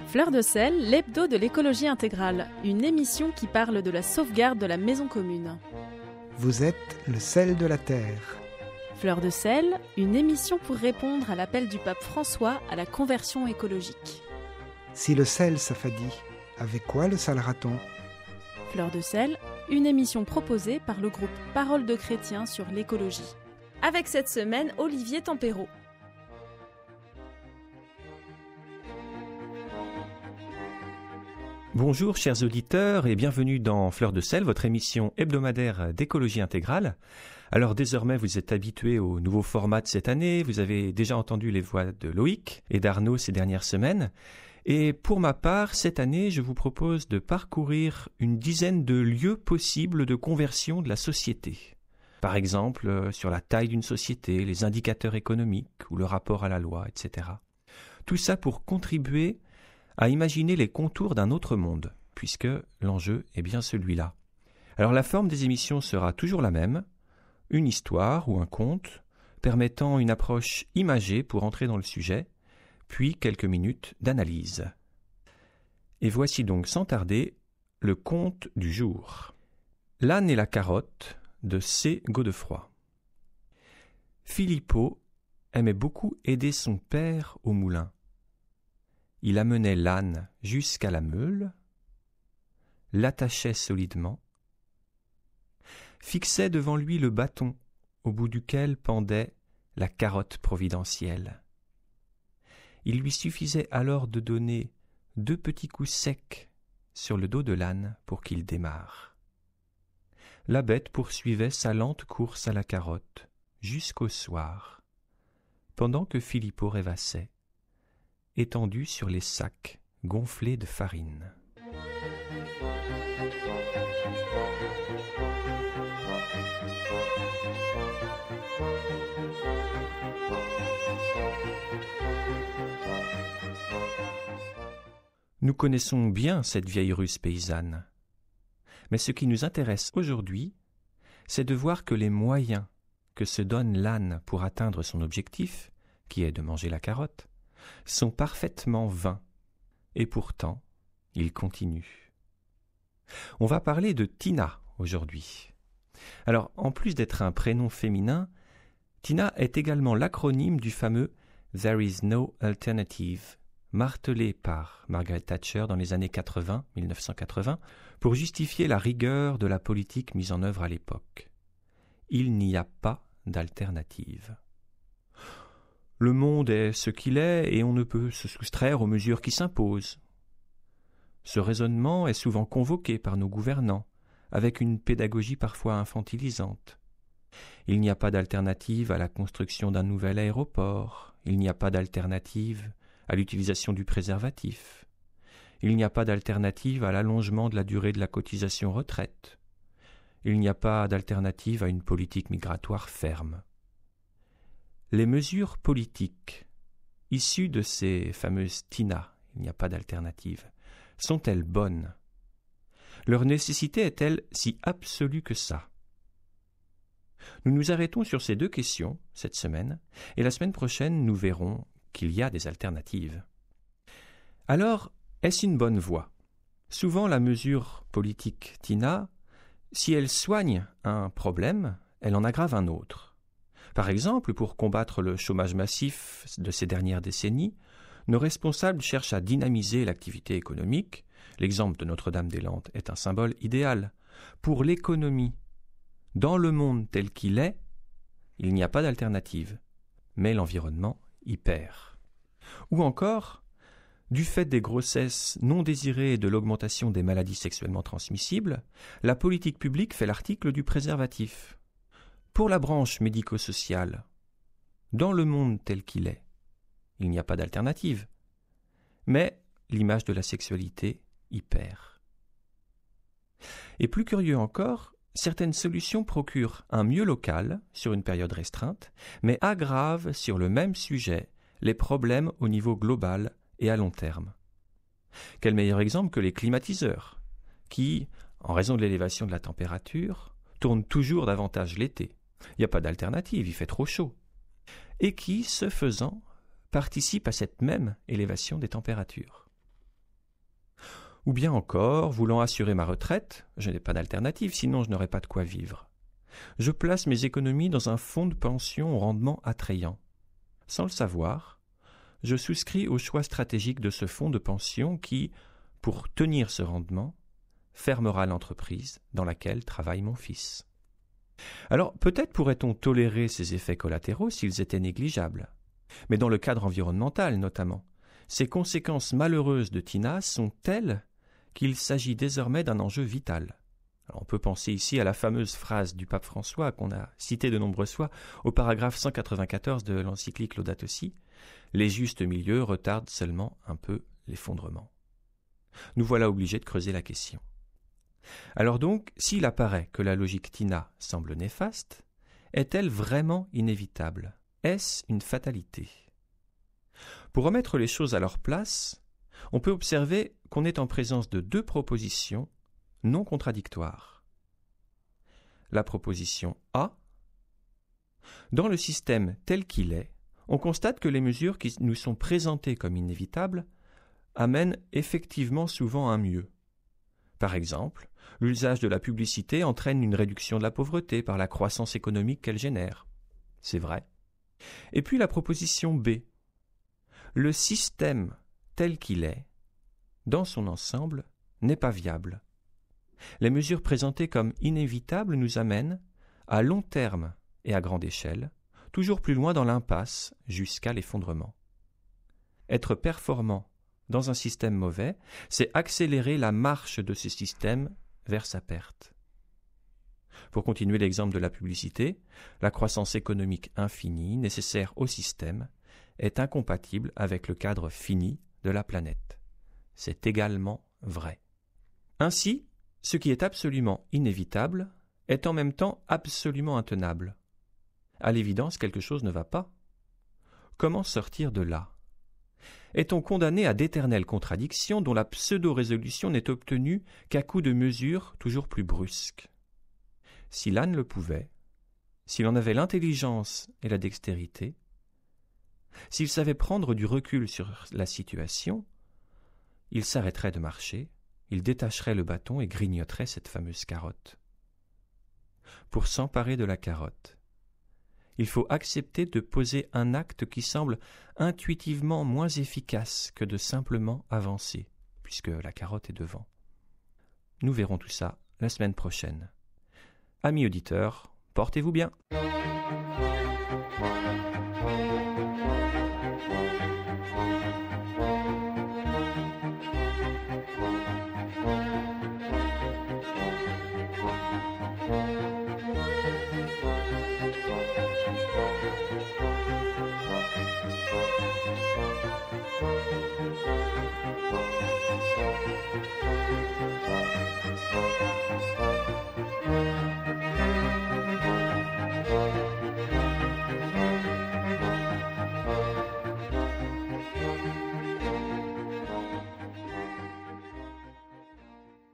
Fleur de sel, l'hebdo de l'écologie intégrale, une émission qui parle de la sauvegarde de la maison commune. Vous êtes le sel de la terre. Fleur de sel, une émission pour répondre à l'appel du pape François à la conversion écologique. Si le sel s'affadit, avec quoi le salera-t-on ? Fleur de sel, une émission proposée par le groupe Parole de chrétiens sur l'écologie. Avec cette semaine, Olivier Tempéro. Bonjour chers auditeurs et bienvenue dans Fleur de sel, votre émission hebdomadaire d'écologie intégrale. Alors désormais vous êtes habitués au nouveau format de cette année, vous avez déjà entendu les voix de Loïc et d'Arnaud ces dernières semaines. Et pour ma part, cette année, je vous propose de parcourir une dizaine de lieux possibles de conversion de la société. Par exemple, sur la taille d'une société, les indicateurs économiques ou le rapport à la loi, etc. Tout ça pour contribuer à imaginer les contours d'un autre monde, puisque l'enjeu est bien celui-là. Alors la forme des émissions sera toujours la même, une histoire ou un conte, permettant une approche imagée pour entrer dans le sujet, puis quelques minutes d'analyse. Et voici donc sans tarder le conte du jour. L'âne et la carotte de C. Godefroy. Philippot aimait beaucoup aider son père au moulin. Il amenait l'âne jusqu'à la meule, l'attachait solidement, fixait devant lui le bâton au bout duquel pendait la carotte providentielle. Il lui suffisait alors de donner 2 petits coups secs sur le dos de l'âne pour qu'il démarre. La bête poursuivait sa lente course à la carotte jusqu'au soir, pendant que Philippot rêvassait, étendu sur les sacs gonflés de farine. Nous connaissons bien cette vieille ruse paysanne. Mais ce qui nous intéresse aujourd'hui, c'est de voir que les moyens que se donne l'âne pour atteindre son objectif, qui est de manger la carotte, sont parfaitement vains. Et pourtant, il continue. On va parler de Tina aujourd'hui. Alors, en plus d'être un prénom féminin, Tina est également l'acronyme du fameux « There is no alternative », martelé par Margaret Thatcher dans les années 1980, pour justifier la rigueur de la politique mise en œuvre à l'époque. Il n'y a pas d'alternative. Le monde est ce qu'il est et on ne peut se soustraire aux mesures qui s'imposent. Ce raisonnement est souvent convoqué par nos gouvernants, avec une pédagogie parfois infantilisante. Il n'y a pas d'alternative à la construction d'un nouvel aéroport, il n'y a pas d'alternative à l'utilisation du préservatif, il n'y a pas d'alternative à l'allongement de la durée de la cotisation retraite, il n'y a pas d'alternative à une politique migratoire ferme. Les mesures politiques issues de ces fameuses TINA, il n'y a pas d'alternative, sont-elles bonnes ? Leur nécessité est-elle si absolue que ça ? Nous nous arrêtons sur ces 2 questions cette semaine, et la semaine prochaine nous verrons qu'il y a des alternatives. Alors, est-ce une bonne voie ? Souvent la mesure politique TINA, si elle soigne un problème, elle en aggrave un autre. Par exemple, pour combattre le chômage massif de ces dernières décennies, nos responsables cherchent à dynamiser l'activité économique. L'exemple de Notre-Dame-des-Landes est un symbole idéal. Pour l'économie, dans le monde tel qu'il est, il n'y a pas d'alternative, mais l'environnement y perd. Ou encore, du fait des grossesses non désirées et de l'augmentation des maladies sexuellement transmissibles, la politique publique fait l'article du préservatif. Pour la branche médico-sociale, dans le monde tel qu'il est, il n'y a pas d'alternative, mais l'image de la sexualité y perd. Et plus curieux encore, certaines solutions procurent un mieux local sur une période restreinte, mais aggravent sur le même sujet les problèmes au niveau global et à long terme. Quel meilleur exemple que les climatiseurs, qui, en raison de l'élévation de la température, tournent toujours davantage l'été. Il n'y a pas d'alternative, il fait trop chaud. Et qui, ce faisant, participent à cette même élévation des températures. Ou bien encore, voulant assurer ma retraite, je n'ai pas d'alternative, sinon je n'aurai pas de quoi vivre. Je place mes économies dans un fonds de pension au rendement attrayant. Sans le savoir, je souscris au choix stratégique de ce fonds de pension qui, pour tenir ce rendement, fermera l'entreprise dans laquelle travaille mon fils. Alors, peut-être pourrait-on tolérer ces effets collatéraux s'ils étaient négligeables. Mais dans le cadre environnemental notamment, ces conséquences malheureuses de Tina sont telles qu'il s'agit désormais d'un enjeu vital. Alors, on peut penser ici à la fameuse phrase du pape François qu'on a citée de nombreuses fois au paragraphe 194 de l'encyclique Laudato Si, « Les justes milieux retardent seulement un peu l'effondrement ». Nous voilà obligés de creuser la question. Alors donc, s'il apparaît que la logique Tina semble néfaste, est-elle vraiment inévitable ? Est-ce une fatalité ? Pour remettre les choses à leur place, on peut observer qu'on est en présence de deux propositions non contradictoires. La proposition A. Dans le système tel qu'il est, on constate que les mesures qui nous sont présentées comme inévitables amènent effectivement souvent un mieux. Par exemple, l'usage de la publicité entraîne une réduction de la pauvreté par la croissance économique qu'elle génère. C'est vrai. Et puis la proposition B. Le système tel qu'il est, dans son ensemble, n'est pas viable. Les mesures présentées comme inévitables nous amènent, à long terme et à grande échelle, toujours plus loin dans l'impasse jusqu'à l'effondrement. Être performant dans un système mauvais, c'est accélérer la marche de ce système vers sa perte. Pour continuer l'exemple de la publicité, la croissance économique infinie nécessaire au système est incompatible avec le cadre fini de la planète. C'est également vrai. Ainsi, ce qui est absolument inévitable est en même temps absolument intenable. À l'évidence, quelque chose ne va pas. Comment sortir de là ? Est-on condamné à d'éternelles contradictions dont la pseudo-résolution n'est obtenue qu'à coup de mesures toujours plus brusques ? Si l'âne le pouvait, s'il en avait l'intelligence et la dextérité, s'il savait prendre du recul sur la situation, il s'arrêterait de marcher, il détacherait le bâton et grignoterait cette fameuse carotte. Pour s'emparer de la carotte, il faut accepter de poser un acte qui semble intuitivement moins efficace que de simplement avancer, puisque la carotte est devant. Nous verrons tout ça la semaine prochaine. Amis auditeurs, portez-vous bien.